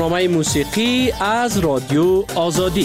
برنامه موسیقی از رادیو آزادی.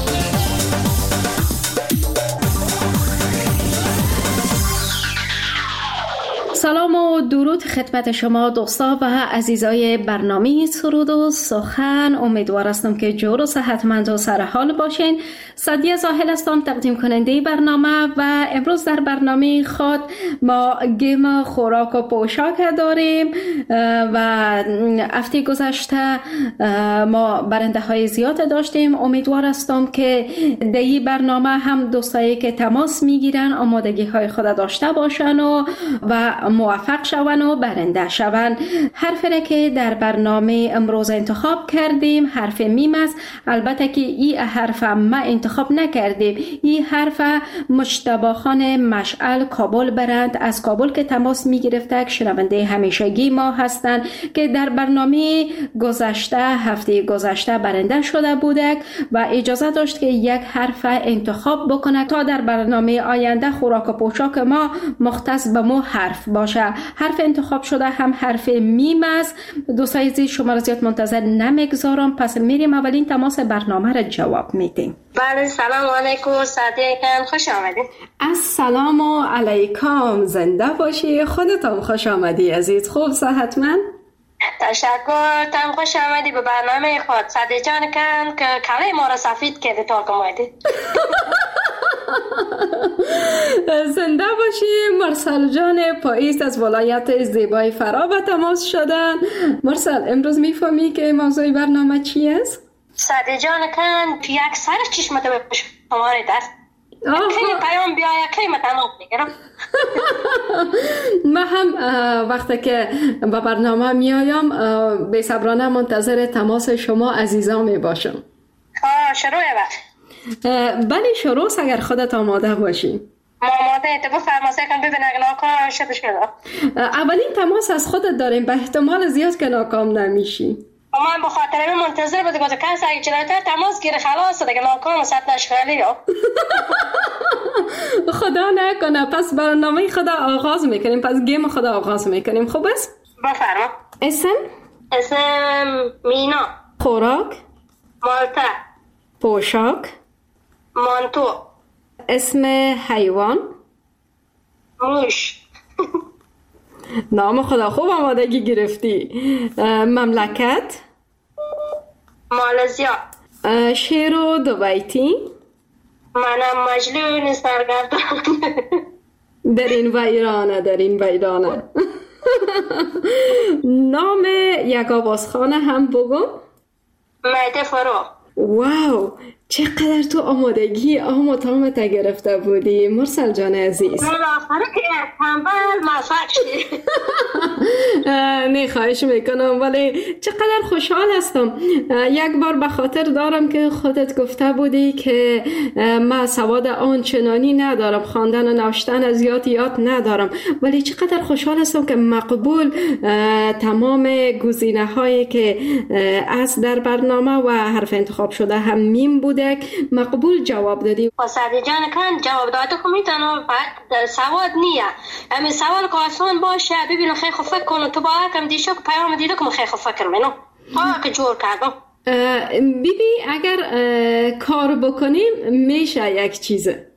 سلام و درود خدمت شما دوستا و عزیزای برنامه سرود و سخن. امیدوار هستم که جور و صحتمند و سرحال باشین. سعدیه زاهل هستم، تقدیم کننده برنامه و امروز در برنامه خود ما گیم خوراک و پوشاک داریم و هفته گذشته ما برنده های زیاد داشتیم. امیدوار هستم که در این برنامه هم دوستایی که تماس میگیرن آمادگی های خود داشته باشن و موفق شون و برنده شون. حرفی که در برنامه امروز انتخاب کردیم حرف میم است. البته که این حرف ما انتخاب نکردیم. این حرف مجتبی خان مشعل کابل برند از کابل که تماس می گرفته، شنونده همیشگی ما هستند که در برنامه گذشته هفته گذشته برنده شده بودند و اجازه داشت که یک حرف انتخاب بکنه تا در برنامه آینده خوراک و پوشاک ما مختص به مو حرف باشه. حرف انتخاب شده هم حرف میم است. دوستای عزیز شما را زیاد منتظر نمیگذارم، پس میریم اولین تماس برنامه را جواب میدیم. بله، سلام علیکم صدیقان، خوش آمدید. السلام علیکم، زنده باشی. خودتان خوش آمدی عزیز. خوب صحتمند؟ تشکر، تم خوش آمدی به برنامه خود. صدیق جان کن که کله ما را سفید کرده تا کمایدی. زنده باشی. مرسل جان پاییز از ولایت زیبای فرا به تماس شدن. مرسل، امروز میفهمی که موضوع برنامه چی است؟ صدیق جان کن که یک سر چشمت به شما دست خیلی پیام بیاید که متناب میگرم. من هم وقتی که به برنامه میایم بی صبرانه منتظر تماس شما عزیزان می باشم. شروع وقت. بله شروع اگر خودت آماده باشی. آماده، تو بفرماسه کن ببین اگه ناکام شده. اولین تماس از خودت داریم، به احتمال زیاد که ناکام نمیشی. من به خاطر منتظر بوده که کسی اگه جلوتر تماس گیره خلاص دیگه ناکام ست نشغلی یا خدا نکنه. پس برنامه خدا آغاز میکنیم، پس گیم خدا آغاز میکنیم. خوب است؟ بفرما. اسم مینا. خوراک مالته. پوشاک مانتو. اسم حیوان موش. نام خدا خوب آمادگی گرفتی. مملکت مالزیا. شعر و دو بیتی. منم مجنون سرگردان. در این ویرانه. نام یک آوازخانه هم بگو. میده فرو. واو، چقدر تو آمادگی آمت گرفته بودی مرسل جان عزیز. من آخره که تنبل موفق شدی. نه خواهش میکنم، ولی چقدر خوشحال هستم. یک بار به خاطر دارم که خودت گفته بودی که من سواد آنچنانی ندارم، خواندن و نوشتن زیاد یاد ندارم، ولی چقدر خوشحال هستم که مقبول تمام گزینه هایی که از در برنامه و حرف انتخاب شده هم میم بوده مقبول جواب دادی. صدیق جان کن جواب داده که میتونم بعد سواد نیه امی سوال که آسان باشه ببینم خیلی خوب فکر کنم تو با کم دیشو که پیام دیده که خیلی خوب فکر منو که جور کردم. بیبی اگر کار بکنیم میشه یک چیزه.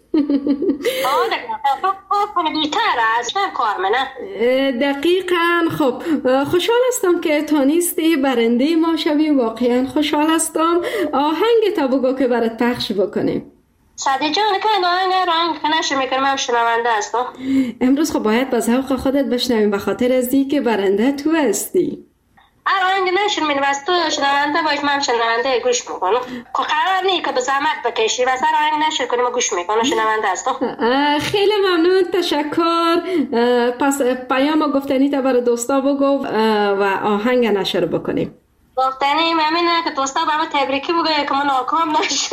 دقیقاً. خب خوشحال هستم که تونستی برنده ما شوی. واقعا خوشحال هستم. آهنگ تا بگو که برات پخش بکنیم. صدیق جان که آهنگ که نشر میکنم هم شنونده هستم. امروز خب باید به ذوق خودت بشنویم به خاطر از دی که برنده تو هستی. آهنگ نشر میکنم از تو شنونده باش، من شنونده گوش میکنم. قرار نیست که به زحمت بکشی و سر آهنگ نشر کنیم و گوش میکنم شنونده هستم. خیلی ممنون، تشکر. پس پیام گفتنی تا برای دوستا بگو و آهنگ نشر بکنیم. گفتنی ممنونه که دوستا برای تبریکی بگو که من ناکام نشد.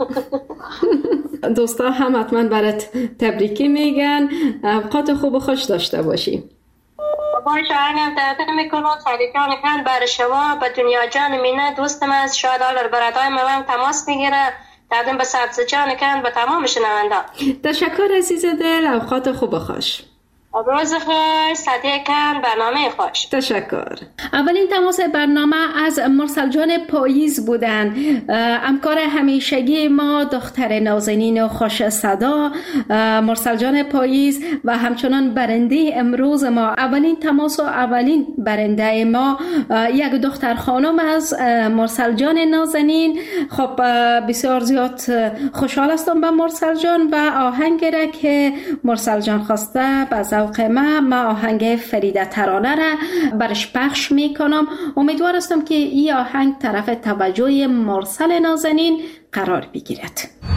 دوستا هم حتما برات تبریکی میگن. اوقات خوب و خوش داشته باشی. باش آهنگم تقدیم میکنم. صدیق جان کن برای شما به دنیا جان مینه دوستم از شاید آلر برادای من تماس میگیره. تقدیم به سبز جان کن به تمام شنونده. تشکر عزیز دل. اوقات خوب و خوش. روز خوش، صدیقاً برنامه خوش. تشکر. اولین تماس برنامه از مرسل جان پاییز بودن، همکار همیشگی ما، دختر نازنین و خوش صدا مرسل جان پاییز و همچنان برنده امروز ما. اولین تماس و اولین برنده ما یک دختر خانم از مرسل جان نازنین. خب بسیار زیاد خوشحال هستم به مرسل جان و آهنگ را که مرسل جان خواسته به ذوق ما آهنگ فریده ترانه را برش پخش میکنم. امیدوار هستم که این آهنگ طرف توجه مرسل نازنین قرار بگیرد.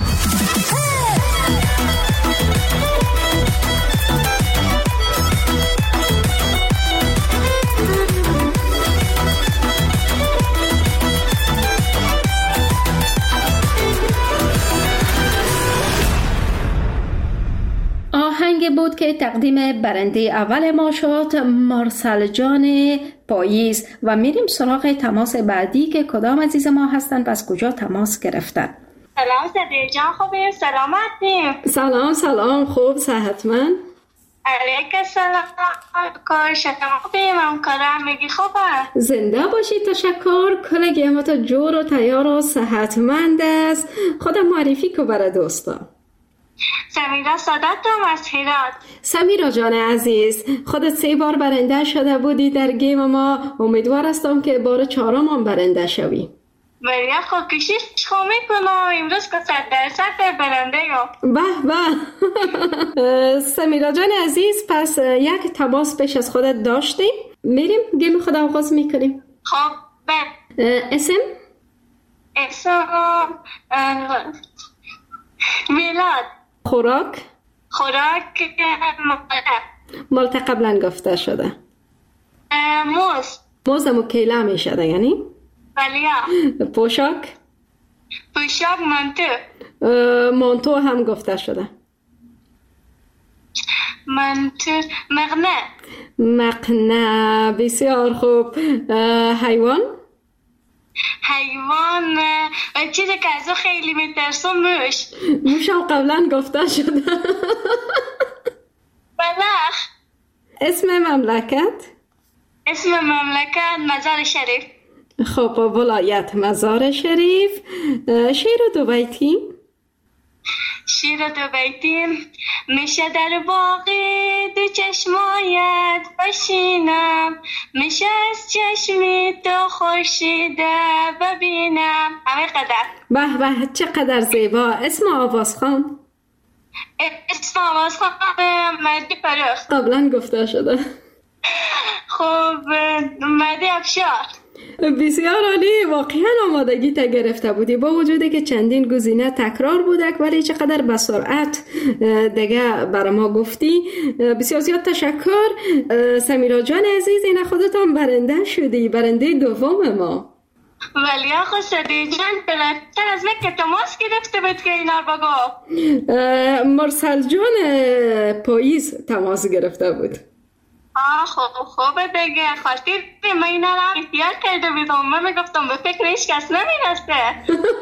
آهنگ بود که تقدیم برنده اول ما شد، مرسل جان پاییز. و میریم سراغ تماس بعدی که کدام عزیز ما هستند و از کجا تماس گرفتن. سلام صدیق جان، خوبی؟ سلامتی؟ سلام خوب، صحتمند؟ علیک سلام. کار شما خوبی؟ ممکارم میگی خوبه؟ زنده باشی. تشکر. کلگی ما تا جور و تیار و صحتمند است. خودم معرفی که برای دوستا. سمیرا سادتم از هرات. سمیرا جان عزیز، خودت 3 بار برنده شده بودی در گیم ما. امیدوار هستم که بار 4م هم برنده شوی. بریا خوب کشیش خوب میکنم امروز که 100% برنده هم. به سمیرا جان عزیز، پس یک تماس پیش از خودت داشتیم. میریم گیم خود آغاز میکنیم. خب اسم میلاد. خوراک مالت قبلا گفته شده. موز مکیله میشه یعنی؟ بله. پوشاک مانتو هم گفته شده. مقنعه. بسیار خوب. حیوان چیزی که ازو خیلی میترسم موش هم قبلا گفته شده. بلخ. اسم مملکت مزار شریف. خب ولایت مزار شریف. شعر دو بیتی میشه در باقی دو چشمایت بشینم، میشه از چشمی تو خورشیده ببینم. همه قدر. به چقدر زیبا. اسم آوازخوان مهدی فرخ. قبلا گفته شده. خب مهدی افشار. بسیار عالی. واقعا آمادگی تا گرفته بودی با وجودی که چندین گزینه تکرار بودک، ولی چقدر به سرعت دیگه برای ما گفتی. بسیار زیاد تشکر. سمیرا جان عزیز، این خودت هم برنده شدی، برنده دوم ما. ولی آخو صدیق جان بلتر از که تماس گرفته بود که اینا رو بگو. مرسل جان پاییز تماس گرفته بود. خوبه دیگه. خاطر من اینا رو احتیاط کرده بیدم. من میگفتم به فکر هیچ کس نمیرسته.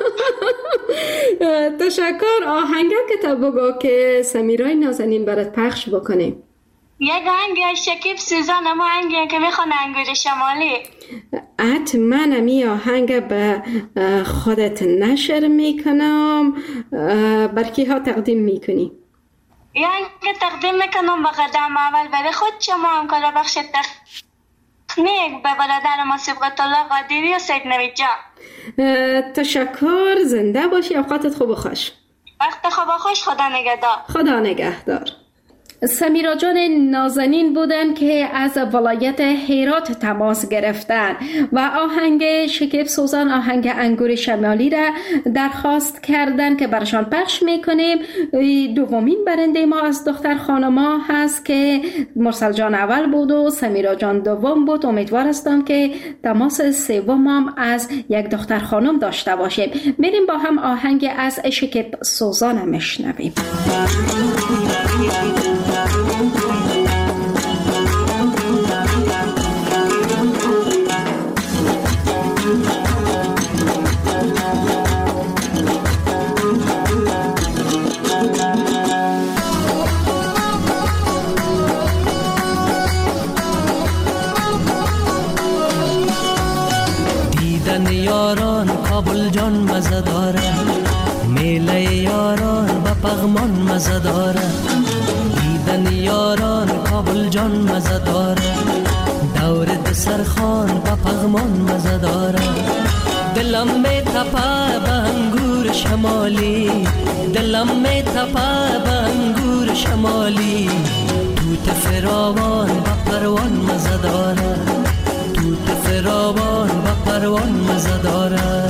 تشکر. آهنگه که تا بگو که سمیرای نازنین برات پخش بکنیم. یک آهنگ از شکیب سوزان، اما آهنگی که میخونه انگور شمالی. حتما امی آهنگ به خودت نشر میکنم. برکی ها تقدیم میکنی؟ یعنی تقدیم میکنم به قدم اول برای خود شما همکار بخش تکنیک به برادر ما صبغت الله قادری و سید نوید جان. تشکر. زنده باشی. اوقاتت خوب و خوش. وقت خوب و خوش. خدا نگهدار. خدا نگهدار. سمیرا جان نازنین بودن که از ولایت هرات تماس گرفتن و آهنگ شکیب سوزان، آهنگ انگور شمالی را درخواست کردن که برشان پخش میکنیم. دومین برنده ما از دختر خانما هست که مرسل جان اول بود و سمیرا جان دوم بود. امیدوار هستم که تماس سوم هم از یک دختر خانم داشته باشیم. میریم با هم آهنگ از شکیب سوزان میشنویم. میله یاران و پغمان مزه داره، دیدن یاران کابل جان مزه داره، دور دسرخان و پغمان مزه داره. دلم می تپه به انگور شمالی، دلم می تپه به انگور شمالی، توت فراوان و پروان مزه داره، توت فراوان و پروان مزه داره.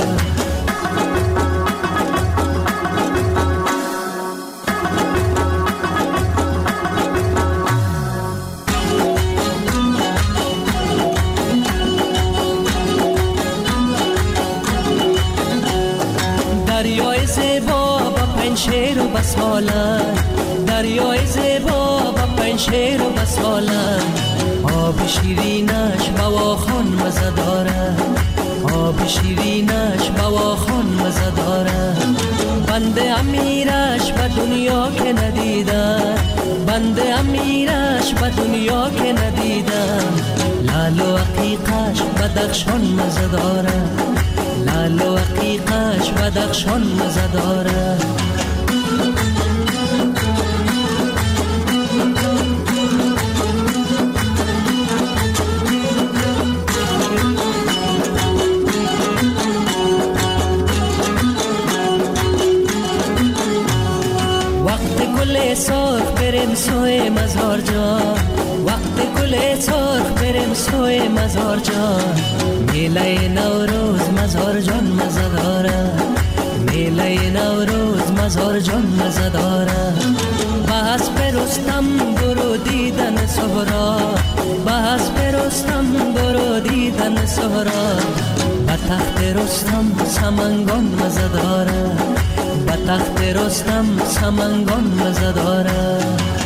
دریای زیبا با پنشیر و بسالن، دریای زیبا با پنشیر و بسالن، آب شیرینش بواخان مزه داره، آب شیرینش بواخان مزه داره. بنده امیرش به دنیا که ندیدم، بنده امیرش به دنیا که ندیدم، لال و عقیقش بدخشان مزه داره، لال و عقیقش بدخشان مزه داره. وقت گل سرخ بریم سوی مزار جان، وقت گل سرخ بریم سوی مزار جان، میله نوروز مزار جان مزه داره، میله نوروز مزار جان مزه داره. بس برستم برو دیدن سهرا، بس برستم برو دیدن سهرا، به تخت رستم سمنگان مزه داره، به تخت رستم سمنگان مزه داره.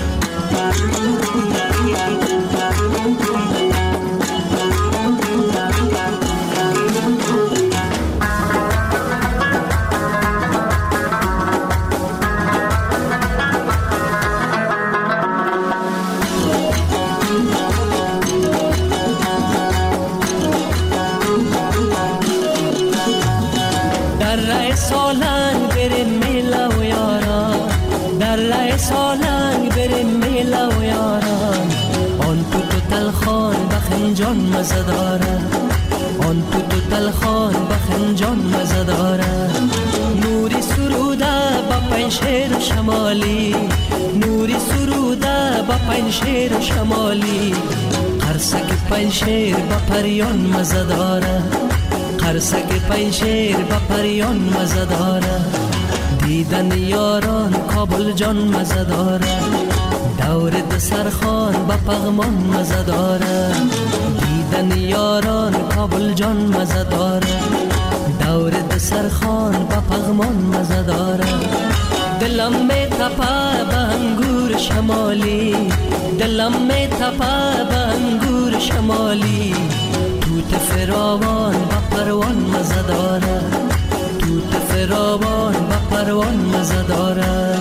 در راه سالنگ بریم میله و یاران، در راه سالنگ بریم میله و یاران، آن توت و تلخان به خنجان مزه داره، آن توت و تلخان به خنجان مزه داره. نوری سروده با پنشیر شمالی، نوری سروده با پنشیر شمالی، قرصک پنشیر با پریان مزه داره، قرصک پنشیر با پریان مزه داره. دیدن یاران کابل جان مزه داره، دور دسرخان با پغمان مزه داره، دیدن یاران کابل جان مزه داره، دور دسرخان با پغمان مزه داره. دلم می تپه به انگور شمالی، دلم می تپه به انگور شمالی، توت فراوان و پروان مزه داره، توت فراوان و پروان مزه داره.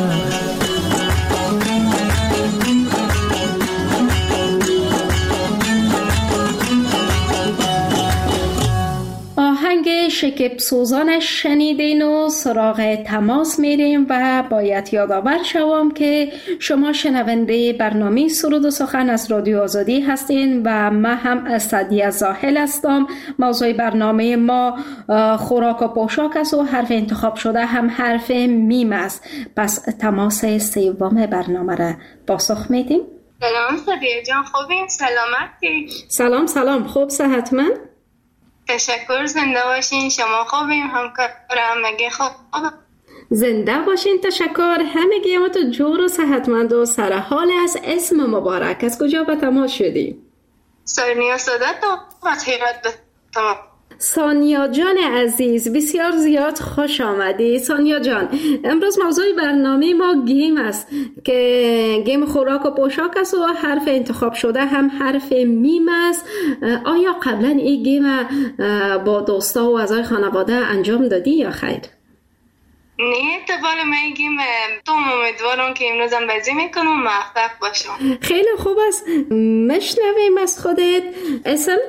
آهنگ شکب سوزانش شنیدین و سراغ تماس میریم و باید یادآور شوم که شما شنونده برنامه سرود و سخن از رادیو آزادی هستین و من هم سعدیه زاهل هستم. موضوع برنامه ما خوراک و پوشاک است و حرف انتخاب شده هم حرف میم است. پس تماس سوم برنامه را پاسخ میدیم. سلام سعدیه جان، خوبین؟ سلامتی؟ سلام خوب صحتمند؟ تشکر، زنده باشین. شما خوبین؟ همکارم مگه خوب؟ زنده باشین. تشکر. همگی ما تو جور و صحتمند و سرحال است. اسم مبارک، از کجا به تماس شدی؟ سانیا سادات و تحقیقات به تمام. سانیا جان عزیز، بسیار زیاد خوش آمدی. سانیا جان، امروز موضوع برنامه ما گیم است که گیم خوراک و پوشاک است و حرف انتخاب شده هم حرف میم است. آیا قبلا این گیم با دوستا و اعضای خانواده انجام دادی یا خیر؟ نه، اتفاقا من گیم تو امیدوارم که امروزم بازی میکنم و موفق باشم. خیلی خوب است. مشنویم از خودت. اسم؟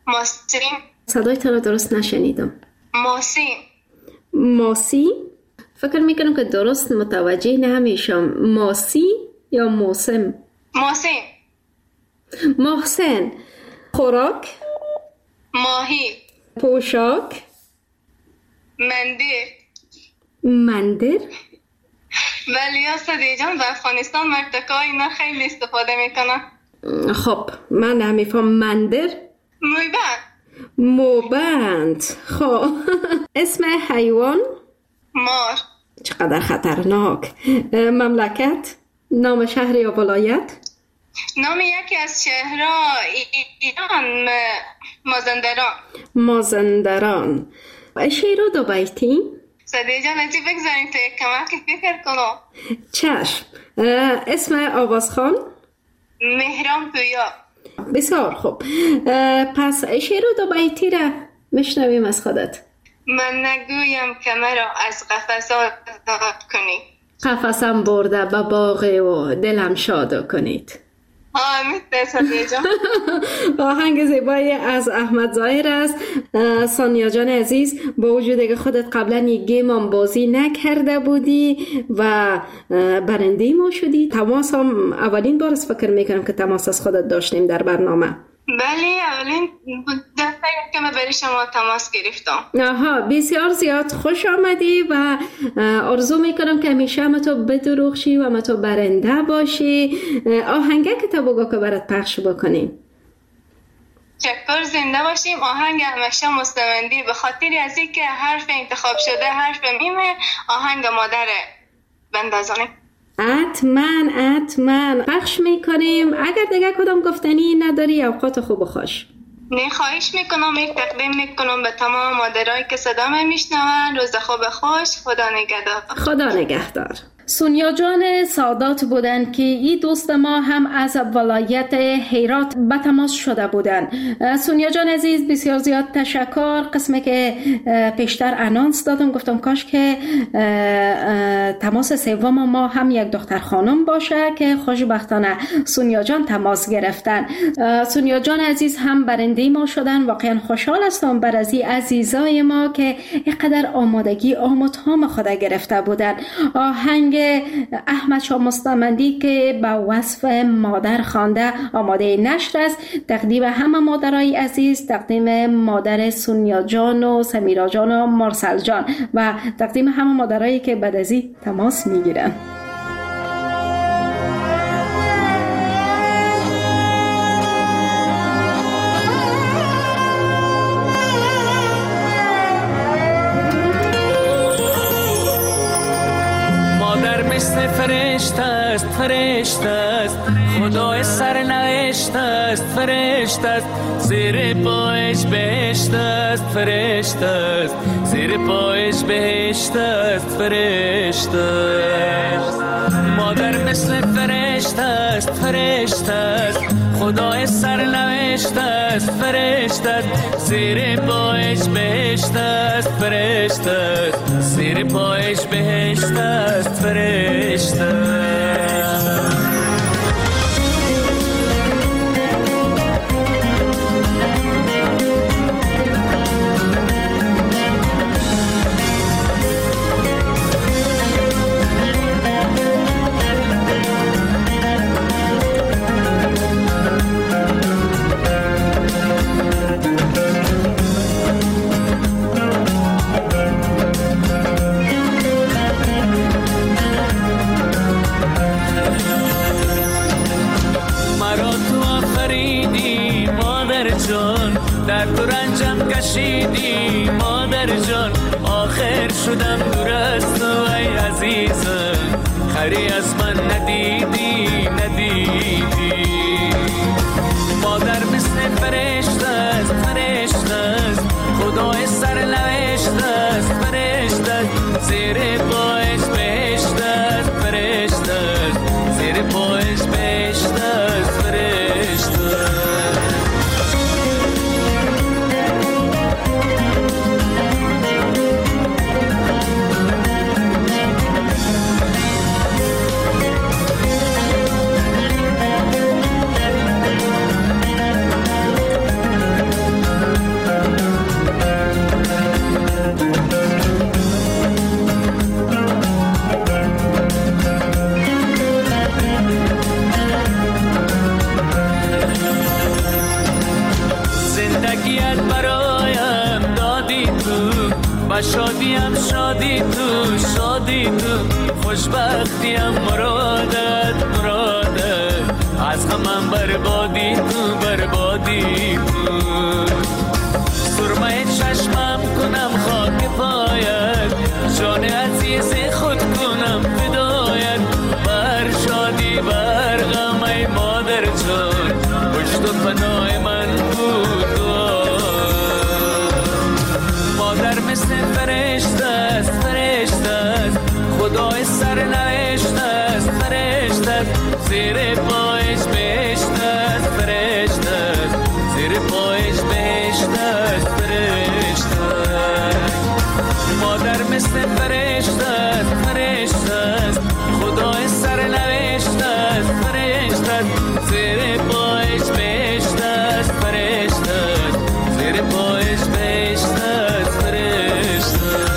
ماسیم. صدای تو رو درست نشنیدم. ماسی. ماسی؟ فکر میکنم که درست متوجه نمیشم. ماسی یا موسم؟ محسن. خوراک؟ ماهی. پوشاک؟ مندر؟ ولی یا صدیه جان در افغانستان مرتکا اینا خیلی استفاده میکنن. خب من نمیفهم. مندر؟ موبند. خب اسم حیوان؟ مار. چقدر خطرناک. مملکت؟ نام شهر یا ولایت؟ نام یکی از شهرها ایران مازندران. شعر و 2 بیتی؟ صدیه جان ازی بگذاریم تا یک کمک فکر کنم. چشم. اسم آوازخوان؟ مهران پویا. بسیار خوب. پس شعر و 2 بیتی را میشنویم از خودت. من نگویم که مرا از قفس آزاد کنی، قفسم برده به باغ و دلم شاد کنید. آهنگ زیبایی از احمد ظاهر است. سونیا جان عزیز، با وجودی که خودت قبلا یک گیم هم بازی نکرده بودی و برنده ما شدی، تماس هم اولین بار است فکر میکنم که تماس از خودت داشتیم در برنامه. بله اولین دفعه که من برای شما تماس گرفتم. بسیار زیاد خوش آمدی و آرزو میکنم که همیشه همه تو بدروخشی و همه تو برنده باشی. آهنگه که تا بگو که برات پخش بکنیم. شکر، زنده باشیم. آهنگ همیشه مستمندی به خاطر از این که حرف انتخاب شده حرف میمه، آهنگ مادره بندازانه. حتما پخش میکنیم. اگر دیگه کدام گفتنی نداری اوقات خوب و خوش. نه خواهش میکنم، یک تقدیم میکنم به تمام مادرایی که صدا میشنون. روز خوب خوش. خدا نگهدار. سونیا جان سادات بودن که این دوست ما هم از ولایت هرات به تماس شده بودن. سونیا جان عزیز بسیار زیاد تشکر. قسمی که پیشتر انانس دادم گفتم کاش که تماس سوم ما هم یک دختر خانم باشه که خوشبختانه سونیا جان تماس گرفتن. سونیا جان عزیز هم برنده ما شدن. واقعا خوشحال هستم بر از عزیزای ما که اینقدر آمادگی آموزهام خود گرفته بودن. آهنگ احمد شاه مستمندی که با وصف مادر خوانده آماده نشر است. تقدیم همه مادرای عزیز، تقدیم مادر سونیا جان و سمیرا جان و مرسل جان و تقدیم همه مادرایی که بعد از این تماس میگیرن. فرشته است خدای سرنوشت است، فرشته است زیر پایش بهشت است، فرشته است زیر پایش بهشت است، فرشته است. مادر مثل فرشته است خدای سرنوشت است، فرشته است زیر پایش بهشت است، فرشته است زیر پایش بهشت است، فرشته است. در تو رنجم کشیدی مادر جان، آخر شدم دور از تو ای عزیزم، خری از من ندیدی مادر مثل فرشته است خدای سرنوشت است، فرشته است زیر پایش بهشت است، فرشته است زیر پایش بهشت است، فرشته است. خوشبختیم مرادت از غمم بربادی تو سرمه چشمم کنم خاک پایت جان عزیز خود کنم فدایت بر شادی بر غم ای مادر جان وجد و پناه من بود مادر مثل فرشته است خدای سرنوشت است فرشته است زیر پایش بهشت است فرشته است زیر پایش بهشت است فرشته مادر مثل فرشته است خدای سرنوشت است فرشته است زیر پایش بهشت است فرشته است زیر پایش بهشت است فرشته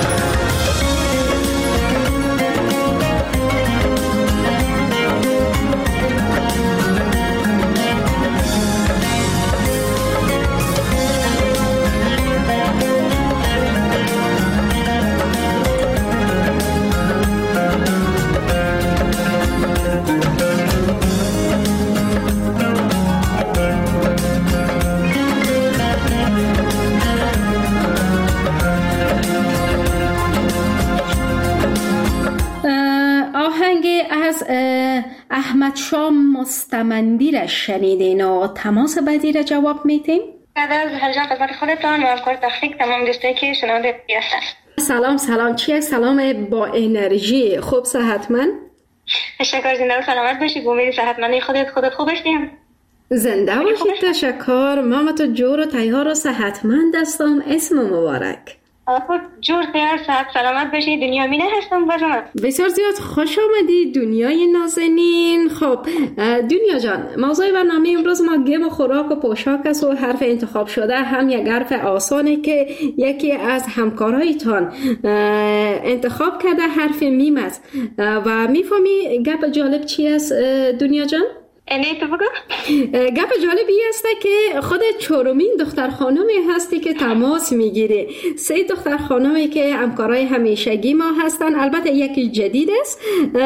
از احمد شاه مستمندی را شنیدین و تماس بعدی را جواب میتیم؟ بعد از هرجان خدمت خودتان و افکار تخریق تمام دوستایی که شنونده هستن. سلام چیه؟ سلام با انرژی. خوب صحتمند؟ تشکر، زنده و سلامت باشید. امید صحتمندی خودت خوب هستیم؟ زنده باشید. تشکر. مامتو جور و تیار و صحتمند هستم. اسم مبارک. خود جور خیار صحت سلامت باشی. دنیا مینه هستم بازم. بسیار زیاد خوش آمدی دنیای نازنین. خب دنیا جان، موضوع برنامه امروز ما گیم و خوراک و پوشاک است و حرف انتخاب شده هم یک حرف آسانه که یکی از همکارایتان انتخاب کرده، حرف میم است و میفهمی گپ جالب چی است دنیا جان؟ تو بگو. گپ جالبی است که خود چهارمین دختر خانمی هستی که تماس میگیره. 3 دختر خانمی که همکارای همیشگی ما هستن، البته یکی جدید است،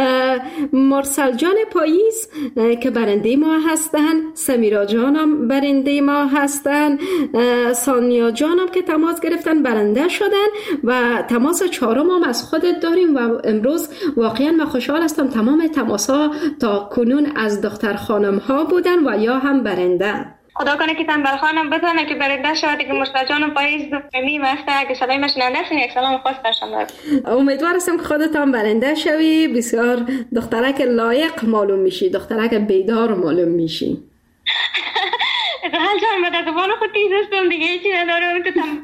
مرسل جان پاییز که برنده ما هستن، سمیرا جانم برنده ما هستن، سانیا جانم که تماس گرفتن برنده شدن و تماس 4 هم از خودت داریم و امروز واقعا من خوشحال هستم. تمام تماس‌ها تا کنون از دختر خانم ها بودن و یا هم برنده. خدا کنه که تنبل خانم بتونه که برنده شد که مرسل جان پاییز میم است. اگه صدای مشننده است یک سلام خاص برشان دارم. امیدوار هستم که خودت هم برنده شوی. بسیار دخترک لایق معلوم میشی، دخترک بیدار معلوم میشی. حال جان من در زبان خود تیز هستم دیگه هیچی ندارم.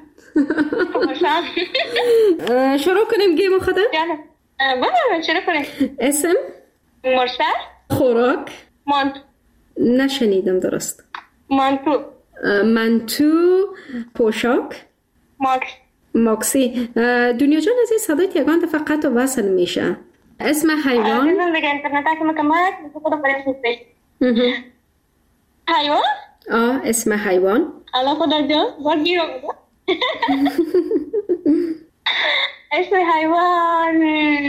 شروع کنیم گیم خدا؟ جانم بله شروع کنیم. اسم؟ مرسل. خوراک؟ مانتو. نشنیدم درست. منتو. پوشاک؟ ماکسی. دنیا جان از این صدایت یگان دفعه قطع و وصل میشه. اسم حیوان؟ دیدم دیگه اینترنت که مکمل خدا فرست میشه. حیوان؟ اسم حیوان؟ الله خدا جان باید گیرو بگو. اسم حیوان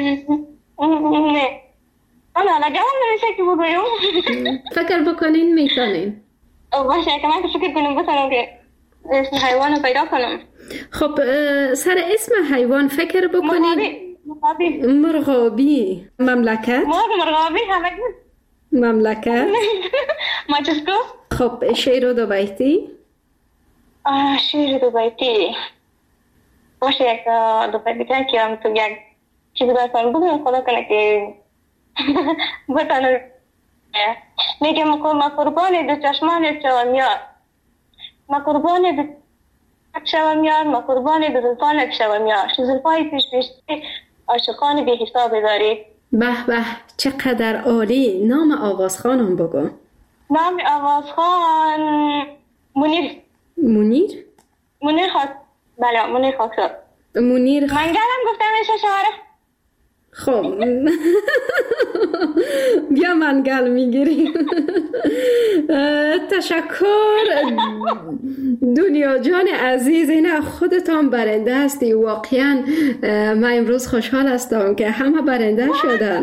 نه حالا جواب نمیشه که بگویم. فکر بکنین میتونین. باشه که من فکر کنم بتونم که اسم حیوان رو پیدا کنم. خب سر اسم حیوان فکر بکنین. مرغابی. مملکت؟ مرغابی همه مملکت؟ ماجسکو. خب شیر دو بیتی؟ شیر دو بیتی باشه یک دو بیتی که هم تو یک چیزی برسان بگم خدا کنه که بتانم. میگه ما قربان دو چشمان شومیار، ما قربان دو شومیار، ما قربان دو زلفان شومیار. زلفای پیش عاشقان بی حساب داری. به به چقدر عالی. نام آوازخانم بگو. نام آوازخان منیر خاک. بله منیر خاکسار. منگلم گفتم میشه شعره. خب بیا منگل میگیریم. تشکر دنیا جان عزیز، این خودتان برنده هستی. واقعا من امروز خوشحال هستم که همه برنده شدن.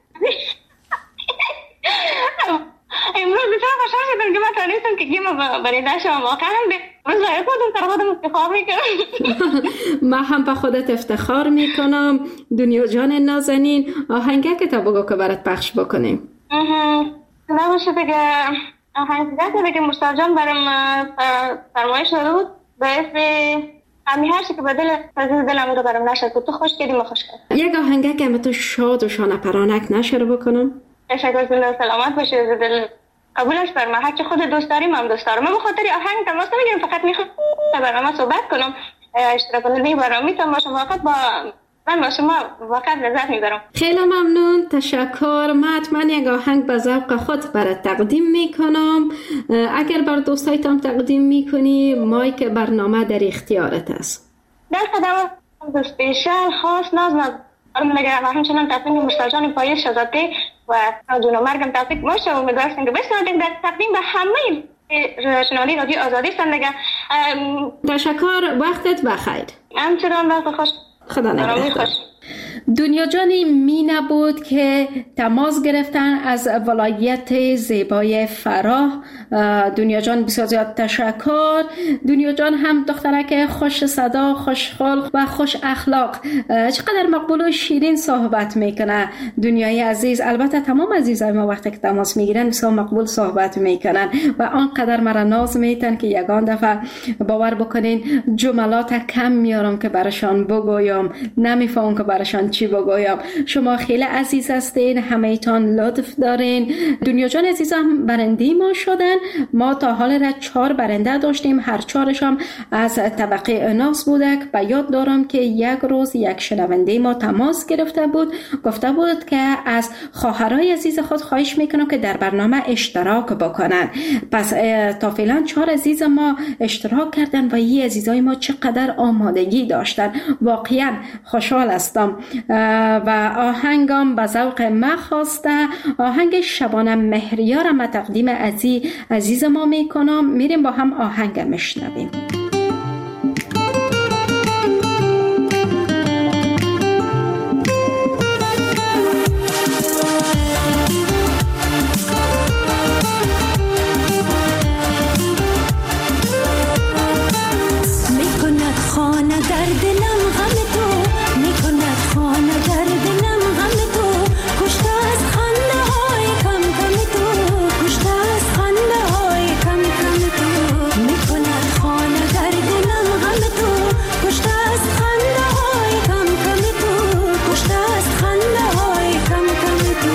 امروز بسیار خوشحال شدم که من تانستم که گیم برنده شدم. واقعا امروز برای خودم سر خودم افتخار میکنم. من هم به خودت افتخار میکنم دنیا جان نازنین. آهنگه که تا بگو که برات پخش بکنیم. نام شده که آهنگه که مصطفی جان برام فرمایش داده بود به اسم همی هر چی که به دلم رو برام نشد بود. تو خوش کردی ما خوش کرد. یک آهنگه که تو شاد و شانه پرانک نشر بکنم. تشکر، زنده سلامت باشی. دل قبولش فرما. هر چی خود دوست داری من دوست دارم. من به خاطر آهنگ تماس نمیگیرم، فقط میخوام برام صحبت کنم. اشتراک کننده برام میتونم باشم. فقط من با شما واقعا لذت میبرم. خیلی ممنون، تشکر. من حتما یک آهنگ به ذوق خود برات تقدیم میکنم. اگر بر دوستایتان تقدیم میکنی، مایک برنامه در اختیارت است. در خدمت دوست بیشتر خاص نازم نگرم همچنان تصمیم مستجان پایش شزاده و جون و مرگم توفیق باشه و امیدوارم که بشنویم در تقدیم به همه شنوندگان رادیو آزادی زندگی. تشکر، وقتت بخیر. همچنان وقت خوش. خدا نگهدار. دنیا جانی می نبود که تماس گرفتن از ولایت زیبای فراه. دنیا جان بسیار زیاد تشکر. دنیا جان هم دخترک خوش صدا، خوش خلق و خوش اخلاق، چقدر مقبول و شیرین صحبت میکنه. دنیای عزیز، البته تمام عزیزای ما وقتی که تماس میگیرن بسیار مقبول صحبت میکنن و آنقدر مرا ناز میتن که یگان دفعه باور بکنین جملات کم میارم که براشان بگویم، نمیفهم که براشان چی بگویم. شما خیلی عزیز هستین، همه ایتان لطف دارین. دنیا جان عزیز هم برنده ما شدن. ما تا حال را 4 برنده داشتیم، هر 4ش هم از طبقه اناس بوده. و یاد دارم که یک روز یک شنونده ما تماس گرفته بود، گفته بود که از خواهرای عزیز خود خواهش میکنم که در برنامه اشتراک بکنن. پس تا فعلا 4 عزیز ما اشتراک کردن و این عزیزای ما چقدر آمادگی داشتن. واقعا خوشحال هستم. و آهنگم به ذوق ما خواسته. آهنگ شبانه مهریار ما تقدیم عزیز ما میکنم. میریم با هم آهنگ میشنویم. میکند خانه در دلم غم تو، میکند خانه در دلم غم تو، کشته از خنده های کم کم تو، کشته از خنده های کم کم تو، میکند خانه در دلم غم تو، کشته از خنده های کم کم تو، کشته از خنده های کم کم تو.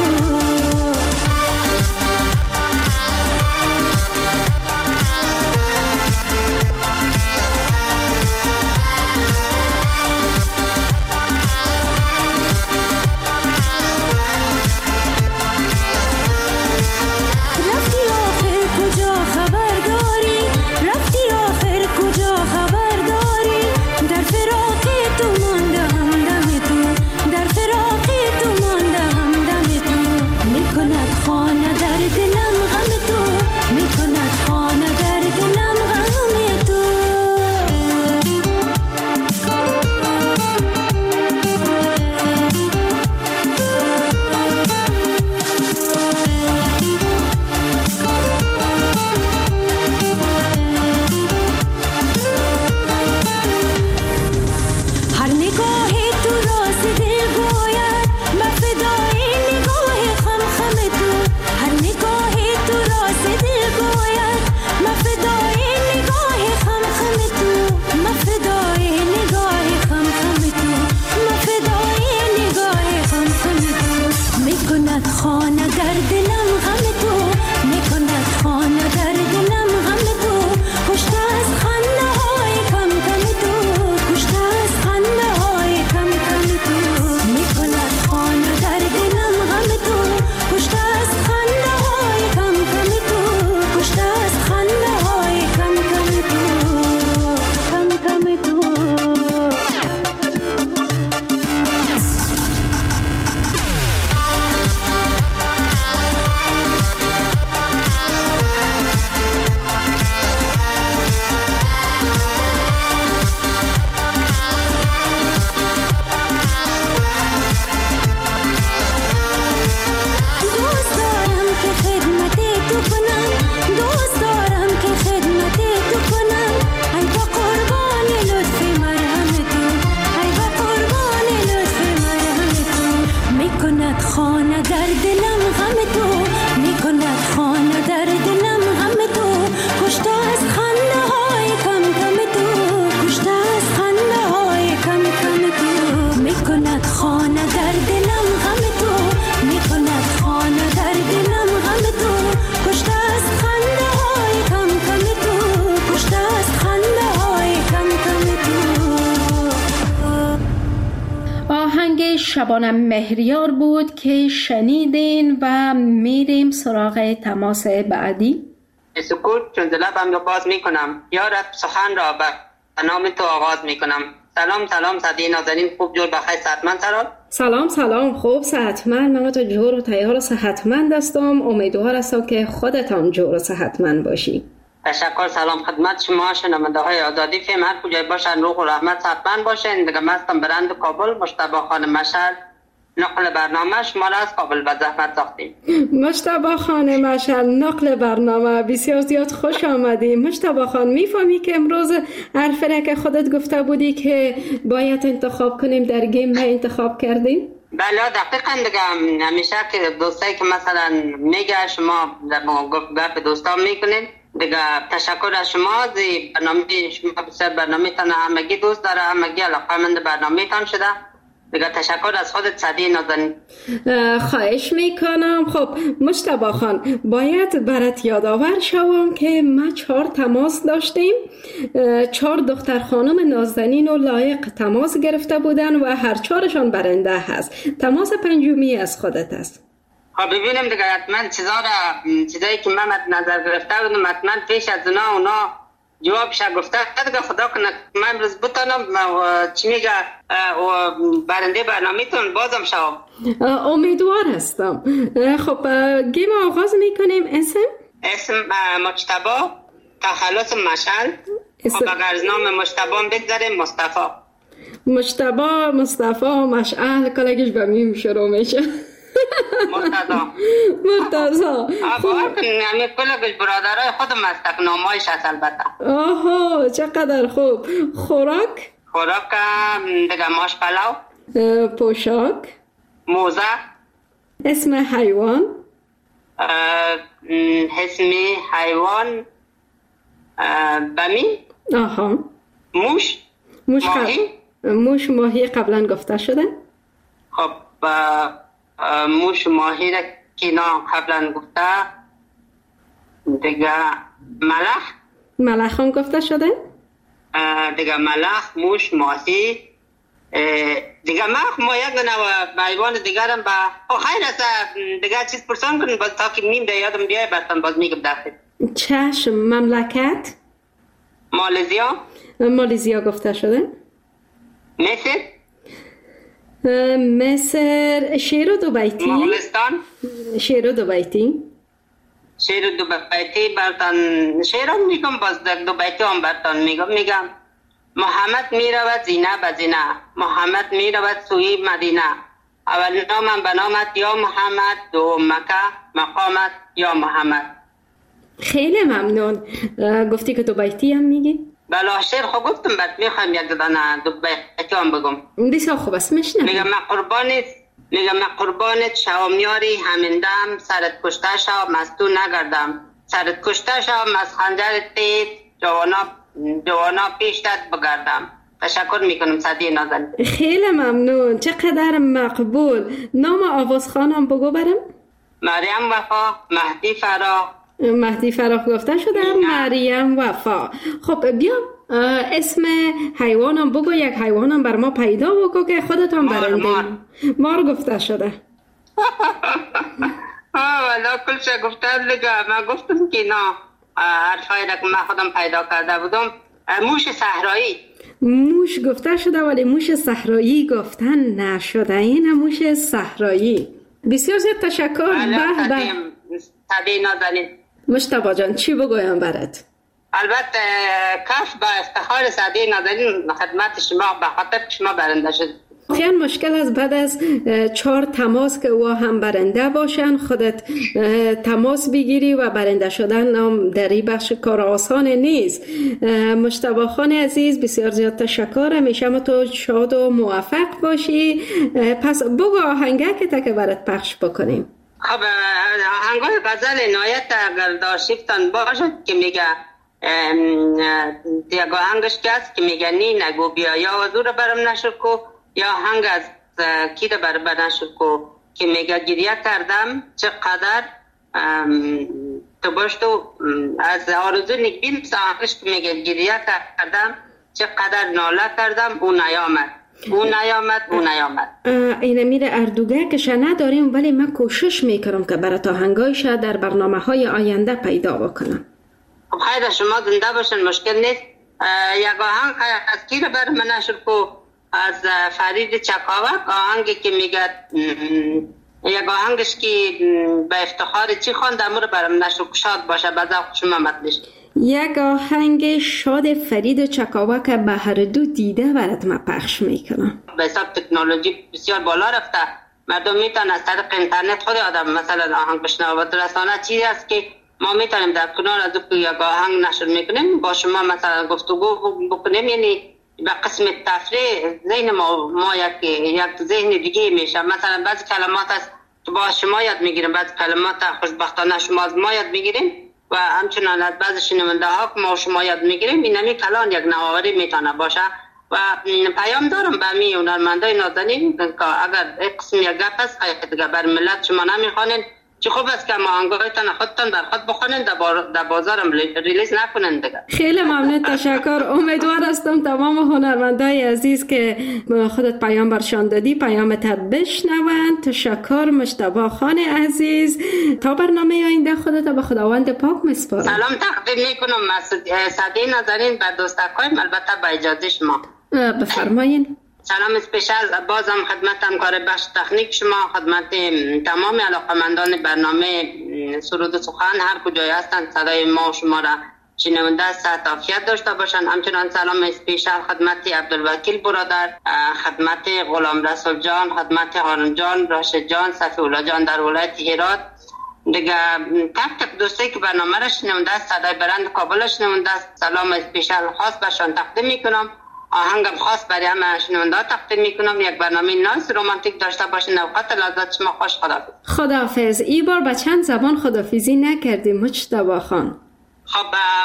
شبانه مهریار بود که شنیدین و میریم سراغ تماس بعدی. سکوت چون لبم رو باز میکنم، یا رب سخن را به نام تو آغاز میکنم. سلام سعدی نازنین، خوب جور بخیر صحتمند سرال. سلام خوب صحتمند. من تو جور و تیار و صحتمند هستم. امیدوار هستم که خودتان جور و صحتمند باشی. تشکر. سلام خدمت شما شنونده های آزادی فم، هر کجای باشن روح و رحمت صحتمند باشین. دیگه مستم برند کابل، مجتبی خان مشعل نقل برنامه شما را از کابل به زحمت ساختیم. مجتبی خان مشعل نقل برنامه، بسیار زیاد خوش آمدیم. مجتبی خان میفهمی که امروز حرف را که خودت گفته بودی که باید انتخاب کنیم در گیم ما انتخاب کردیم؟ بله دقیقا. دیگه همیشه که دوستایی که مثلا میگه شما گپ دوستان میکنین، دیگه تشکر از شما. برنامه شما بسیار برنامه تان همگی دوست داره، همگی علاقه‌مند برنامه تان شده. دیگه تشکر از خودت سعدی نازنین. خواهش میکنم. خب مجتبی خان، باید برات یادآور شوم که ما 4 تماس داشتیم. 4 دختر خانم نازنین و لایق تماس گرفته بودن و هر 4شان برنده هست. تماس پنجمی از خودت است. خب ببینیم دیگه حتما چیزایی که من نظر گرفته بودم حتما پیش از اونا جوابش گفته دیگه. خدا کنه من امروز بتونم چی میگه برنده برنامه‌تون بازم شوم. امیدوار هستم. خب گیم آغاز میکنیم. اسم مجتبی تخلص مشعل. خب اگر از نام مجتبی بگذاریم مصطفی مشعل کلگش به میم شروع میشه. مرتضی. باور کنیم همه کلگش برادرای خودم هست، نامایش هست البته. آها چقدر خوب. خوراک دیگه ماش پلو. پوشاک موزه. اسم حیوان بمی. آها. موش ماهی قبلا گفته شده. خب موش ماهی را که قبلا گفته. دیگه ملخ هم گفته شده. دیگه ملخ، موش، ماهی. دیگه ما یک حیوان دیگر هم خیر است. دیگه چیز پرسان کنیم باز تا که میم در یادم بیای بعدم باز میگم دفت. چشم. مملکت مالزیا گفته شده. مصر. شیر و دوبیتی. مغولستان. شیر و دوبیتی برتان شیرم میگم، باز دوبیتی هم برتان میگم. محمد میرود زینه به زینه، محمد میرود سوی مدینه. اول نامم به نامت یا محمد، دو مکه مقامت یا محمد. خیلی ممنون. گفتی که دوبیتی هم میگی؟ بله شیر خب گفتم بعد میخوایم یک دانه دوبیتی هم بگم. بسیار خوب است میشنم. میگم من قربانت شوم یاری، همین دم سرت کشته شوم از تو نگردم. سرت کشته شوم از خنجر تیز، جوانا پیشتت بگردم. تشکر میکنم سعدی نازنین. خیلی ممنون. چقدر مقبول. نام آوازخانم بگو برم. مریم وفا. مهدی فراخ گفته شده. مریم وفا. خب بیا اسم حیوانم بگو. یک حیوانم بر ما پیدا بگو که خودتان برنده. مار گفته شده. والا کلش گفتم دیگه. من گفتم که نه حرفای را که من خودم پیدا کرده بودم. موش گفته شده ولی موش صحرایی گفتن نشده. این موش صحرایی. بسیار زیاد تشکر. سعدی نازنین. مجتبی جان چی بگویم برات؟ البته کاش با افتخار سعدی نازنین خدمت شما به خاطر شما برنده شد. خیلی مشکل است بعد از 4 تماس که او هم برنده باشن خودت تماس بگیری و برنده شدن هم در این بخش کار آسان نیست. مجتبی خان عزیز بسیار زیاد تشکر. همیشه تو شاد و موفق باشی. پس بگو آهنگه که تا که برات پخش بکنیم. خب آهنگای غزل نایت اگر داشتن باشد که میگه دیگه آهنگش کس که میگه نی نگو بیا یا حضور برم نشکو، یا آهنگ از کی ده بر نشکو که میگه گریه کردم چقدر تو باش تو از آرزو نگبین. آهنگش که میگه گریه کردم چقدر ناله کردم اون نیامد. او نیامد. این میره اردوگه نداریم، ولی من کوشش میکنم که برات آهنگایش در برنامه های آینده پیدا بکنم. خب خیر، شما زنده باشین، مشکل نیست. یک آهنگ از کی رو بر من نشر کو؟ از فرید چکاوک، آهنگی که میگه یک آهنگش که به افتخار چی خواند امور برام نشر شاد باشه، به ذوق شما مطلش. یک آهنگ شاد فرید چکاوک به هر دو دیده برات ما پخش میکنم. به حساب تکنولوژی بسیار بالا رفته، مردم میتونن از طریق اینترنت خود آدم مثلا آهنگ بشنوه و رسانه چیزی است که ما میتونیم در کنار از اون یک آهنگ نشر میکنیم با شما مثلا گفتگو بکنیم، یعنی به قسم تفریح ذهن ما یک ذهن دیگه میشه. مثلا بعضی کلمات است با شما یاد میگیریم، بعضی کلمات خوشبختانه شما از ما یاد میگیریم و همچنان از بعضی شنونده ها ما شما یاد میگیریم. اینمی کلان یک نوآوری میتونه باشه و پیام دارم به می هنرمندای نازنین که اگر قسم یک گپ است دیگه بر ملت شما نمیخوانین، چه خوب است که آهنگایتان خودتان بر خود بخونین، در بازارم ریلیز نکنین دیگه. خیلی ممنون، تشکر. امیدوار هستم تمام هنرمندای عزیز که خودت پیام برشان دادی پیامت بشنون. تشکر مجتبی خان عزیز. تا برنامه آینده خودت به خداوند پاک میسپارم. سلام تقدیم میکنم صدی نازنین بر دوستکایم، البته با اجازه شما. بفرمایین. سلام اسپیشال بازم خدمت همکار بخش تکنیک شما، خدمت تمام علاقمندان برنامه سرود و سخن هر کجای هستند صدای ما و شما را شنونده صحت عافیت داشته باشند. همچنان سلام اسپیشال خدمت عبدالوکیل برادر، خدمت غلام رسول جان، خدمت هارون جان، راشد جان، صفی الله جان در ولایت هرات دیگه، تک دوستی که برنامه را شنونده است، صدای برند کابل شنونده است، سلام اسپیشال خاص برشان تقدیم میکنم. آهنگم خاص برای همه شنونده تقدیم میکنم. یک برنامه نایس رومانتیک داشته باشین. اوقات لذت شما خوش. خداحافظ. خداحافظ. این بار به چند زبان خداحافظی نکردیم مجتبی خان؟ خب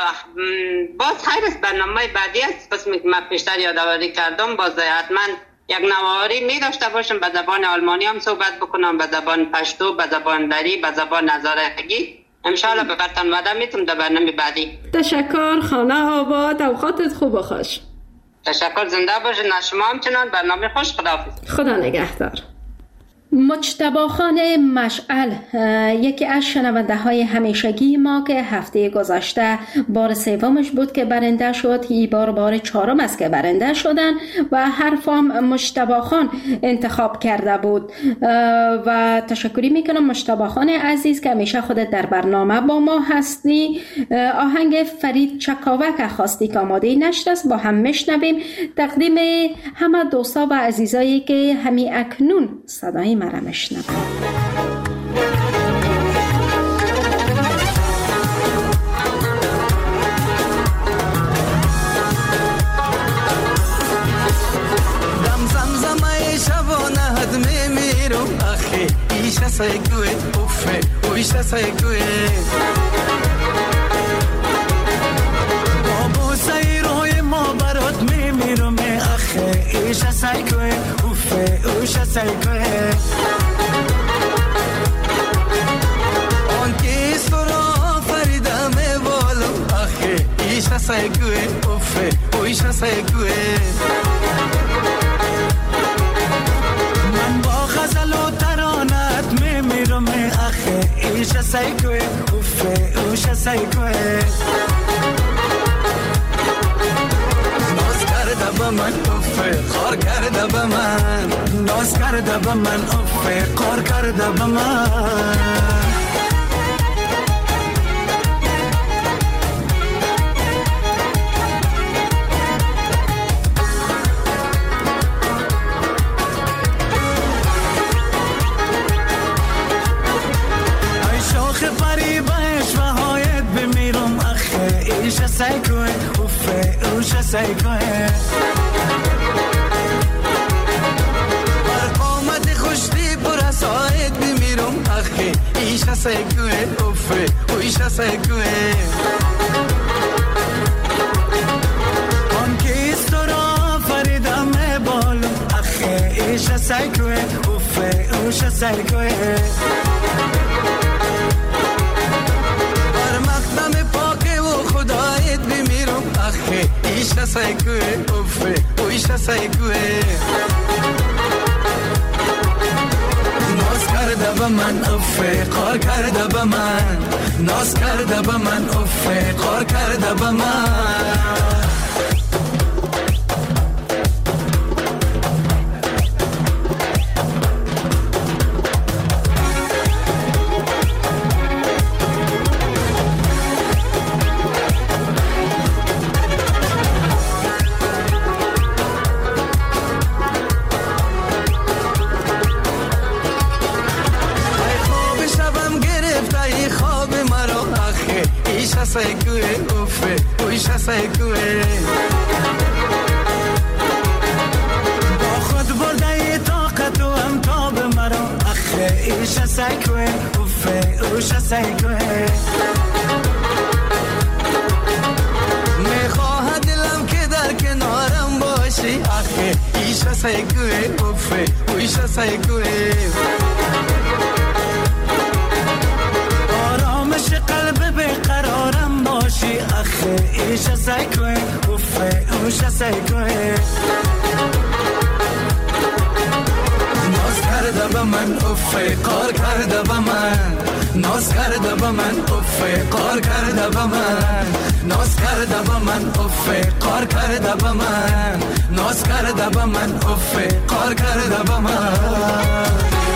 باز خیر است، برنامه بعدی است پس من پیشتر یادآوری کردم، باز حتما یک نواری می داشته باشم، به زبان آلمانی هم صحبت بکنم، به زبان پشتو، به زبان دری، به زبان هزارگی. انشاءالله به برتن وعده میتونم در برنامه بعدی. تشکر. خانه آباد. اوقاتت خوب و خوش. تشکر. زنده باشین. شما همچنان برنامه خوش. خداحافظ. خدا نگهدار. مجتبی خان مشعل یکی از شنونده های همیشگی ما که هفته گذشته بار سومش بود که برنده شد، این بار چهارم است که برنده شدن و حرفام مجتبی خان انتخاب کرده بود و تشکری میکنم مجتبی خان عزیز که همیشه خودت در برنامه با ما هستی. آهنگ فرید چکاوک خواستی که آماده نشد است، با هم میشنویم. تقدیم همه دوستا و عزیزایی که همی اکنون صدای مرا میشنوند. دم زمزمه شبانه حد میمیرم آخه ایشه سایکوه اوفه اویشه سایکوه بابو سیروی ما برات میمیرم آخه ایشه سایکوه اوفه اویشه سایکوه آن کیس تو را فریده میبالم آخه ایشه سایکوه اوفه اویشه سایکوه من با غزل و ترانت میمیرم آخه ایشه سایکوه اوفه اوشه سایکوه ناز کرده با من اوفه خار کرده با من ناز کرده با من اوفه خار کرده با من ایشه سایکوه اوفه اوشه سایکوه بر قامت خوشتی پر ساید بمیرم آخه ایشه سایکوه اوفه اوشه سایکوه آن کیست تو را فریدم میبالم آخه ایشه سایکوه اوفه اوشه سایکوه بر مقدم پاک و خدایت بمیرم آخه ایشه سایکوه اوفه اوشه سایکوه من افه قار کرده به من ناز کرده به من افه قار کرده به من سایکوه افه اویشا سایکوه با خود برده طاقت و امتاب مرا اخه ایشا سایکوه افه اویشا سایکوه میخواه دلم که در کنارم باشی اخه ایشا سایکوه افه اویشا سایکوه آرامش قلب بقرارم باشی اخه ایشا سایکوه افه اوشا سایکوه ناز کرده به من افه قار کرده به من ناز کرده به من افه قار کرده به من ناز کرده به من افه قار کرده به من ناز کرده به من افه قار کرده به من.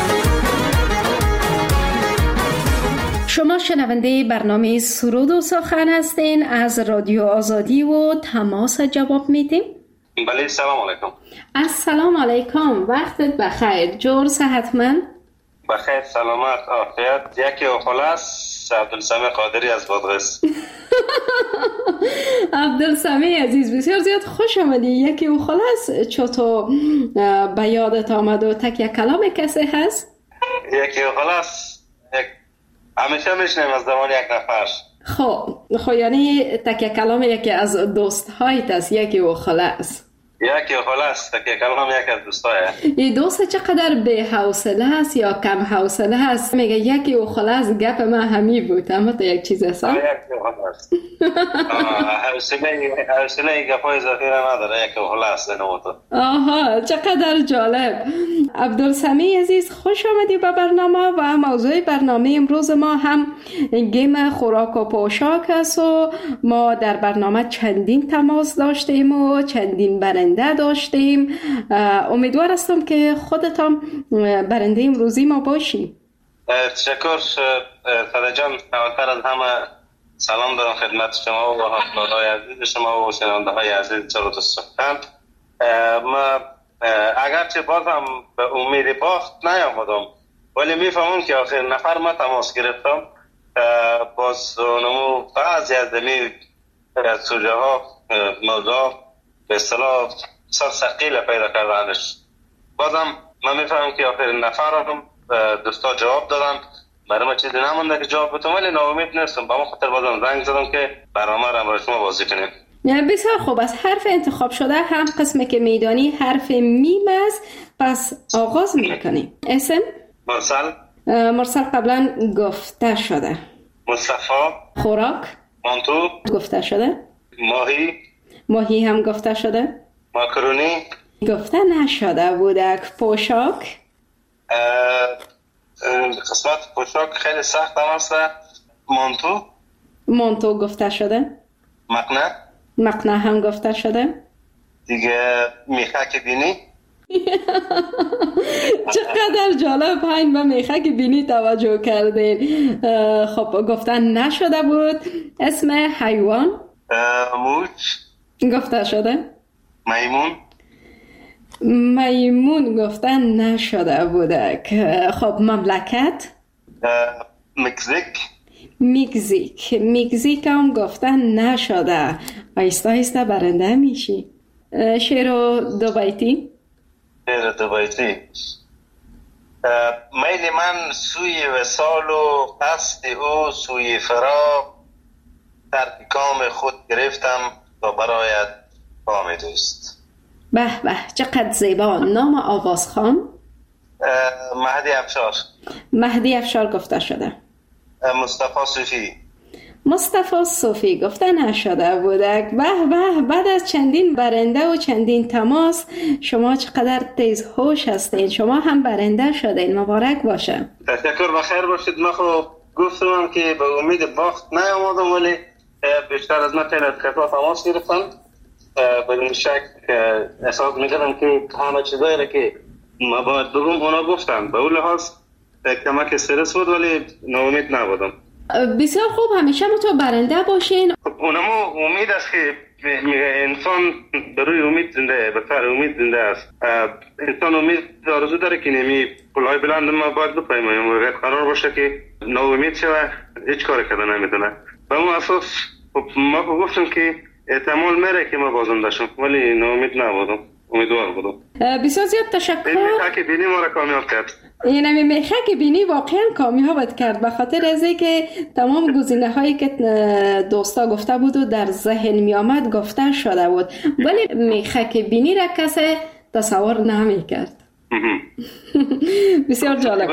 شما شنونده برنامه سرود و سخن هستین از رادیو آزادی و تماس جواب میدیم. بله سلام علیکم. السلام علیکم، وقتت بخیر، جور صحتمند؟ بخیر سلامت عافیت. یکی خلاص عبدالسمی قادری از بادغیس. عبدالسمی عزیز بسیار زیاد خوش آمدی. یکی و خلاص چطور به یادت آمد و تکیه کلام کسی هست؟ یکی و خلاص همیشه میشنیم از زبان یک نفر. خب یعنی تکیه کلام یکی از دوست هایت است. یکی و خلاص یکی و خلاص تکیه کلام یکی از دوستایه. این دوست چقدر به حوصله است یا کم حوصله است؟ میگه یکی و خلاص گپ من همی بود، اما تو یک چیز هست. یکی و خلاص حوصله گپای اضافی را نداره. یکی و خلاص نموتو. آها چقدر جالب. عبدالسمی عزیز خوش آمدی به برنامه و موضوع برنامه امروز ما هم گیم خوراک و پوشاک است و ما در برنامه چندین تماس داشتیم و چندین برنده داشتیم. امیدوار هستم که خودتان برنده امروزی ما باشی. تشکر ساده جان. اولتر از همه سلام دارم خدمت شما و همراهان عزیز شما و شنونده های عزیز سرود و سخن. ما اگرچه بازم به امید باخت نیامدم ولی میفهمم که آخر نفر ما تماس گرفتم باز نمو بعضی از دمی سوژه ها موضوع به اصطلاح سقیل پیدا کردنش. بازم من میفهمم که آخر نفر دوستا جواب دادن. برای ما چیزی نمونده که جواب بتونم ولی ناامید نیستم. با ما خاطر بازم زنگ زدم که برنامه را برای شما بازی کنیم. بسیار خوب. از حرف انتخاب شده هم قسمی که میدانی حرف میم است، پس آغاز میکنیم. اسم؟ مرسل قبلا گفته شده. مصطفی. خوراک؟ مانتو. گفته شده. ماهی هم گفته شده. ماکرونی گفته نشده بوده. پوشاک؟ قسمت پوشاک خیلی سخت هم هست. مانتو گفته شده. مقنعه هم گفته شده. دیگه میخک بینی. چقدر جالب. پایین به میخک بینی توجه کردین. خب گفتن نشده بود. اسم حیوان؟ موش گفته شده. میمون گفتن نشده بوده. خب مملکت؟ مکزیک هم گفتن نشده. آیسته آیسته برنده میشی. شعر دو بیتی؟ میل من سوی وصال و قصد او سوی فراق در کام خود گرفتم تا برایت کام دوست. به به چقدر زیبا. نام آوازخوان؟ مهدی افشار. مهدی افشار گفته شده. مصطفی مصطفی صوفی گفته نشده بودک. به به، بعد از چندین برنده و چندین تماس شما چقدر تیز هوش هستین، شما هم برنده شدین، مبارک باشه. تشکر، بخیر باشید. من خب گفتم که به امید باخت نیامدم، ولی بیشتر از من خیلی از کسا تماس گرفتن. بدون شک احساس میکردم که همه چیزایی را که ما باید بگم اونا گفتن. به اون لحاظ کمک استرس بود، ولی ناامید نبودم. بسیار خوب، همیشه تو برنده باشین. اونمو امید است که انسان بروی امید زنده، به سر امید زنده است. انسان امید آرزو داره که نمی پلهای بلند ما باید بپیماییم و قرار باشه که ناامید شوه هیچ کار کرده نمیتونه. به اون اساس ما گفتم که احتمال میره که ما بازنده شم، ولی ناامید نبودم، امیدوار بودم. بسیار زیاد تشکر. این میخه که بینی ما را کامیاب کرد. این میخه که بینی واقعا کامیابت کرد، به خاطر از اینکه تمام گزینه هایی که دوستا گفته بود و در ذهن می آمد گفته شده بود، ولی میخه که بینی را کسی تصور نمی کرد. بسیار جالب.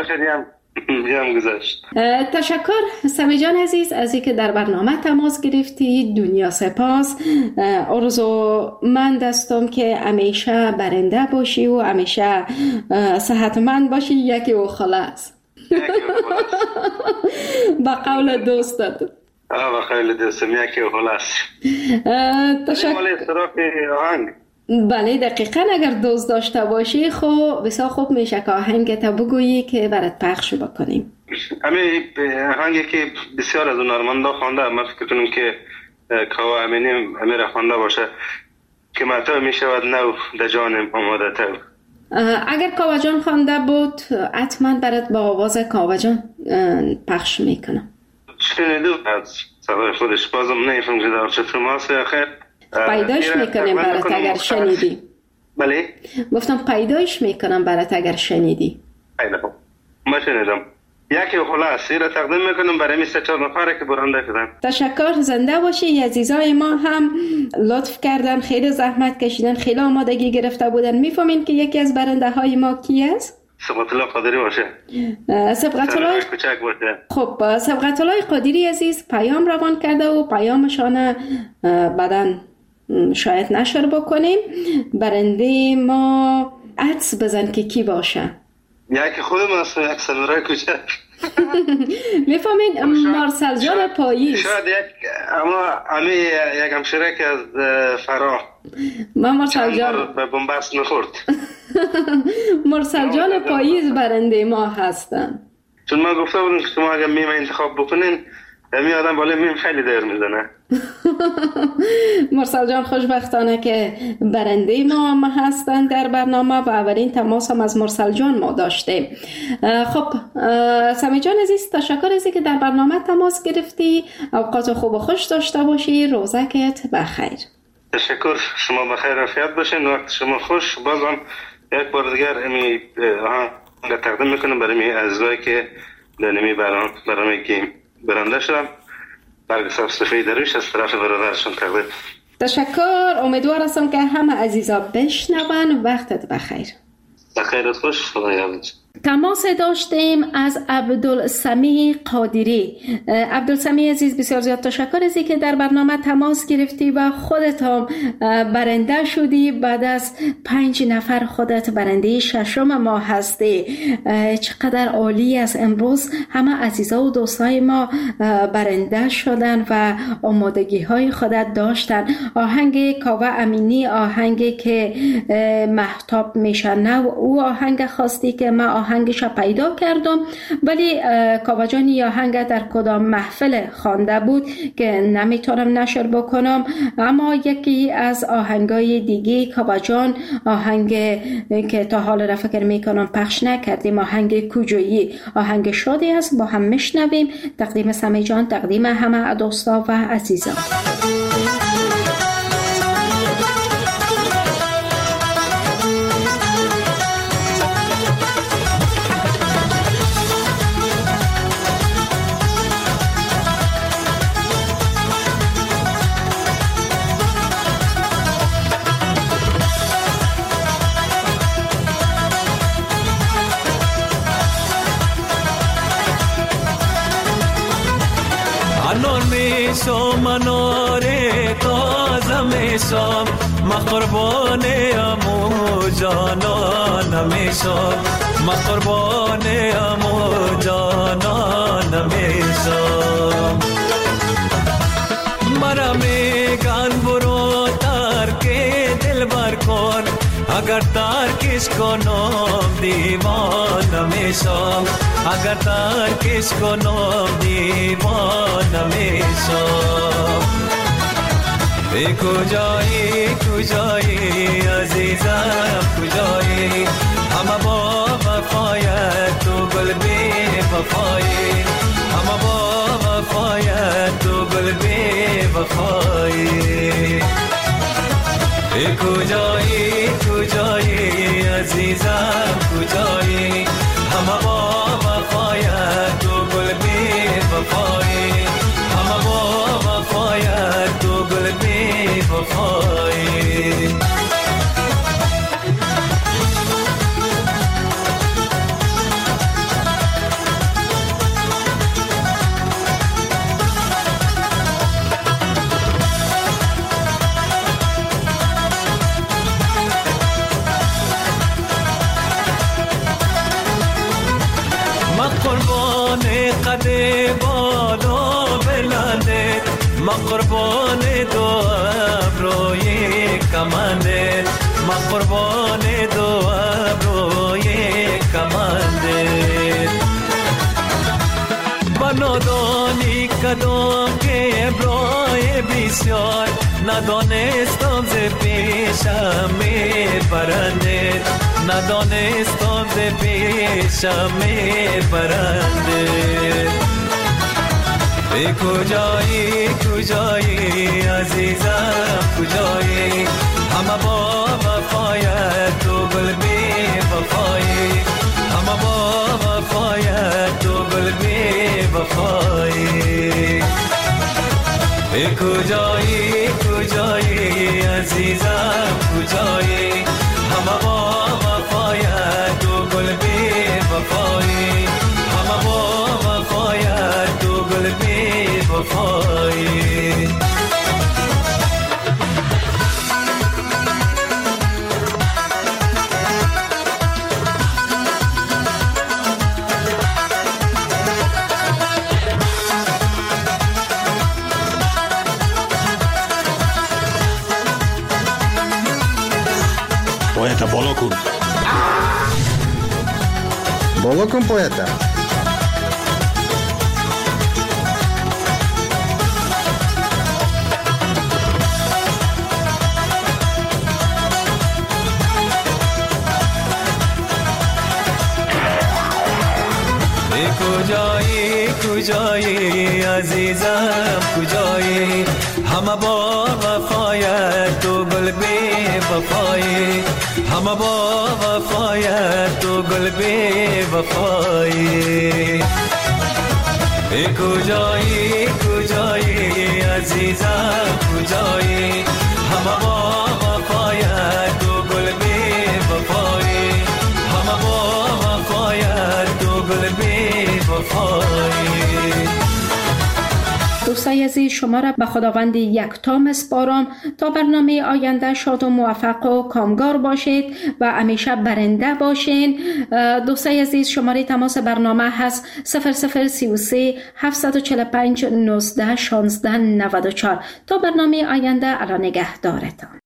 تشکر سمی جان عزیز از اینکه در برنامه تماس گرفتی. دنیا سپاس. آرزومند هستم که همیشه برنده باشی و همیشه صحتمند باشی. یکی و خلاص. با قول دوستت. با قول دوستم یکی و خلاص. تشکر. بله دقیقا، اگر دوست داشته باشی خب بسیار خوب میشه که آهنگت بگویی که برات پخش بکنیم. همین آهنگی که بسیار از هنرمندا خوانده، من فکر کنم که کاوه امینی امیر خوانده باشه که متى میشود نو در جانم آماده تو. اگر کاوه جان خوانده بود حتما برات با آواز کاوه جان پخش میکنم. شنیدم از صدای خودش، بازم نمیفهمم که چطور ماسه آخر پیدایش میکنیم برات اگر شنیدی. بله؟ گفتم پیدایش میکنم برات اگر شنیدی. خیلی خوب، ما شنیدم. یکی خلاص را تقدیم میکنم برای می 3-4 نفره که برنده شدن. تشکر، زنده باشی. عزیزای ما هم لطف کردن، خیلی زحمت کشیدن، خیلی آمادگی گرفته بودن. میفهمین که یکی از برنده های ما کی است؟ سبقت الله قادری باشه. سبقت الله کوچک باشه. خب سبقت الله قادری عزیز پیام روان کرده و پیامشان بعداً شاید نشر بکنیم. برنده ما عدس بزن که کی باشه. یکی خودم است، یک سلورای کوچک. میفهمین مارسل جان پاییز. شاید یک همشیره که از فراه. من مارسل جان به بنبست نخورد. مارسل جان پاییز برنده ما هستن. چون من گفته بودم که شما اگر میم انتخاب بکنین می آدم بالا میم خیلی دیر میزنه. مرسل جان خوشبختانه که برنده ما هستن در برنامه و اولین تماس هم از مرسل جان ما داشته. خب سمی جان عزیز تشکر از که در برنامه تماس گرفتی. اوقات خوب و خوش داشته باشی. روزکت بخیر. تشکر، شما بخیر عافیت باشین. وقت شما خوش. بازم یک بار دیگر امی تقدیم میکنم برای عزیزایی که در نمی برنامه که برنده شدم. برگ صفی درویش از طرف برادرشون تقدیم. تشکر. امیدوار هستم که همه عزیزا بشنون. وقتت بخیر. بخیرت خوش. خدا یارد. تماس داشتیم از عبدالسمیع قادری. عبدالسمیع عزیز بسیار زیاد تشکر از که در برنامه تماس گرفتی و خودت هم برنده شدی. بعد از 5 نفر خودت برنده 6م ما هستی. چقدر عالی است. امروز همه عزیزا و دوستای ما برنده شدن و آمادگی های خودت داشتن. آهنگ کاوه امینی، آهنگی که مهتاب میشنه، او آهنگ خواستی که ما آهنگش پیدا کردم، ولی کاوه جان آهنگ در کدام محفل خوانده بود که نمیتونم نشر بکنم. اما یکی از آهنگای دیگه کاوه جان، آهنگ که تا حال را فکر میکنم پخش نکردیم، آهنگ کوجویی، آهنگ شادی است. با هم میشنویم. تقدیم سمی جان، تقدیم همه دوستا و عزیزان. انار میشم منار تازه میشم ما قربان امو جانان میشم ما قربان امو جانان میشم مرا میگن برو ترک دل بر کن اگر ترکش کنم دیوانه میشم اگر ترکش کنم دیوانه میشم ای کجایی عزیزم کجایی همه با وفایت تو گل بی وفایی همه با وفایت تو گل بی وفایی ای کجایی عزیزم کجایی همه با وفایت تو گل بی وفایی همه با وفایت تو گل بی وفایی قد بالا بلنده ما قربان دو ابروی کمنده ما قربان دو ابروی کمنده بنادانی کدام که ابروی بسیار ندانستم ز پیشم می برنده ندانستم ز پیشم می برنده ای کجایی عزیزم کجایی همه با وفایت تو گل بی وفایی همه با وفایت تو گل بی وفایی ای کجایی عزیزم کجایی همه با وفایت تو گل بی وفایی همه با وفایت تو گل بی وفایی Poeta, بالا کن poeta. کجایی عزیزم کجایی همه با وفایت تو گل بی وفایی همه با وفایت تو گل بی وفایی ای کجایی عزیزم کجایی همه با وفایت تو گل بی وفایی همه با وفایت تو گل بی وفایی دوستای عزیز شما را به خداوند یکتا میسپارم تا برنامه آینده شاد و موفق و کامگار باشید و همیشه برنده باشین. دوستای عزیز شماره تماس برنامه هست 0033 745 19 16 94. تا برنامه آینده، الله نگهدارتان.